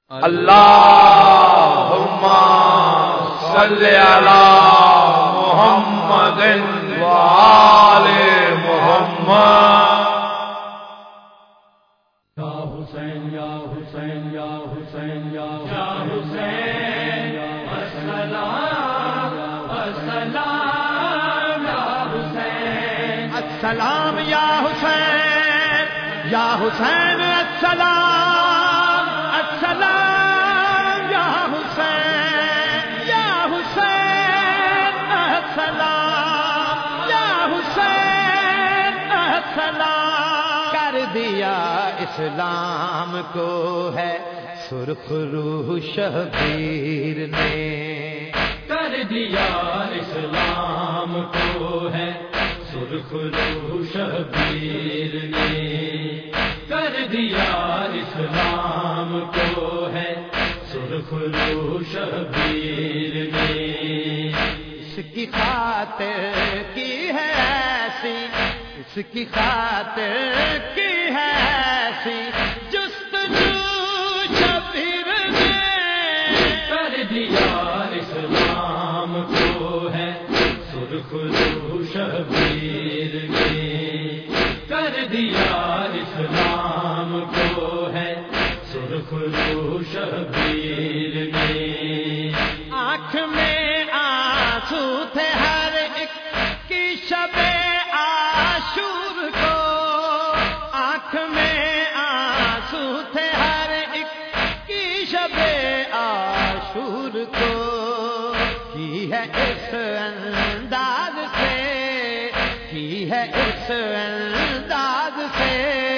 اللهم صل على محمد وآل محمد. یا حسین یا حسین یا حسین یا حسین السلام السلام یا حسین السلام یا حسین یا حسین السلام السلام یا حسین یا حسین السلام یا حسین السلام. کر دیا اسلام کو ہے سرخ روح شبیر نے، کر دیا اسلام کو ہے سرخ روح شبیر نے، کر دیا اسلام کو ہے سرخ روح شبیر نے. اس کی خاطر کی ہے ایسی، اس کی خاطر کی ہے ایسی جستجو شبیر نے. کر دیا اسلام کو ہے سرخ روح شبیر نے، کر دیا اسلام کو ہے سرخ روح شبیر نے. آنکھ میں آنسو تھے ہر ایک کی شب عاشور کو، آنکھ میں آنسو تھے ہر ایک کی شب عاشور کو. کی ہے اس انداز سے، کی ہے اس انداز سے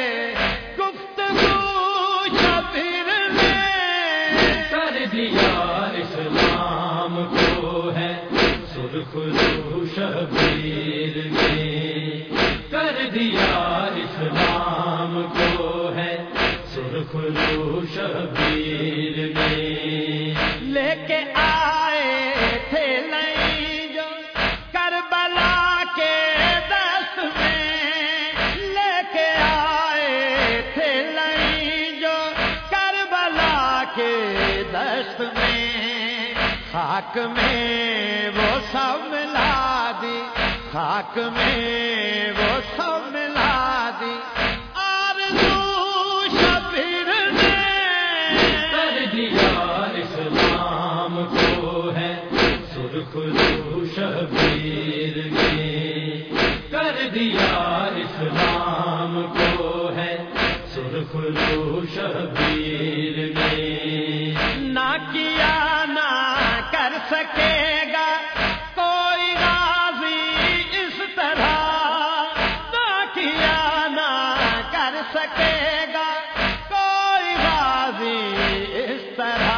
گفتگو شبیر نے. کر دیا اسلام کو ہے سرخ روح شبیر نے، کر دیا اسلام کو ہے سرخ روح شبیر نے. لے کے آئے تھے نہیں جو کربلا کے دست میں، لے کے آئے تھے نہیں جو کربلا کے دست میں. خاک میں وہ سب ملا دی، خاک میں وہ سب ملا دی آرزو شبیر نے. کر دیا اسلام کو ہے سرخ روح شبیر نے، کر دیا اسلام کو ہے سرخ روح شبیر نے. نہ کیا نہ کر سکے گا کوئی غازی اس طرح، نہ کیا نہ کر سکے گا کوئی غازی اس طرح.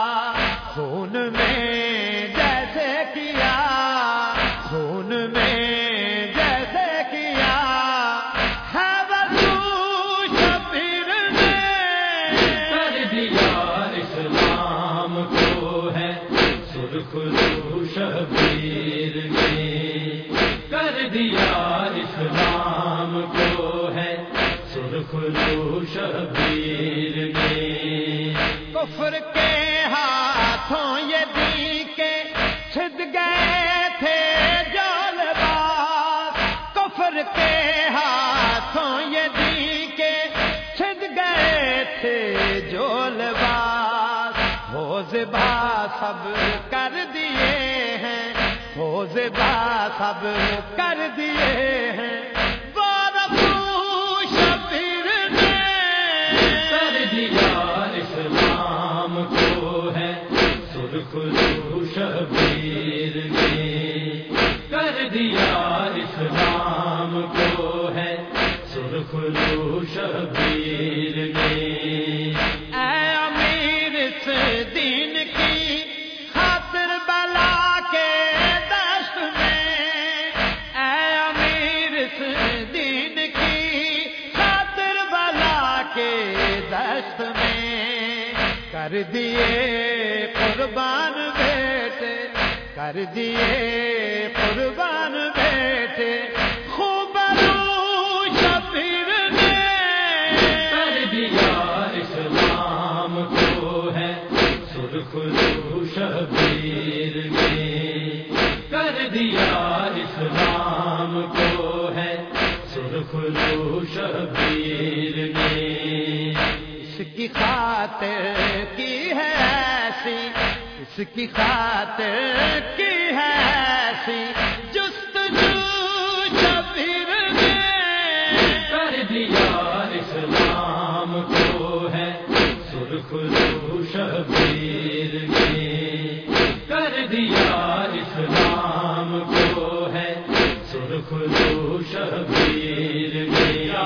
خون میں جیسے کیا، خون میں جیسے کیا ہے وضو شبیر نے. کر دیا اسلام کو ہے سرخ روح شبیر نے، کر دیا اسلام کو ہے سرخ روح شبیر نے. کفر کے ہاتھوں یہ دی کے چھد گئے تھے جو لباس، کفر کے ہاتھوں یہ دی کے چھد گئے تھے جو لباس. ہو ذبح سب کر دیے ہیں، ہو ذبح سب کر دیے ہیں بارفو شبیر نے. کر دیا اسلام کو ہے سرخ روح شبیر نے، کر دیا اسلام کو ہے سرخ روح شبیر نے. اے امیر اس دین کی خاطر بلا کے دست میں، اے امیر اس دین کی خاطر بلا کے دست میں. کر دیے قربان بیٹے، کر دیے قربان بیٹے خوب روح شبیر نے. کر دیا اسلام کو ہے سرخرو شبیر نے کر دیا اسلام کو ہے سرخرو شبیر نے. اس کی خاطر کی ہے ایسی، اس کی خاطر کی ہے ایسی جستجو شبیر نے کر دیا اسلام کو ہے سرخرو شبیر نے کر دیا اسلام کو ہے سرخرو شبیر نے.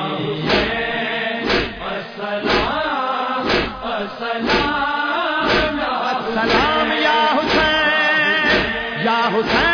السلام السلام السلام یا حسین یا حسین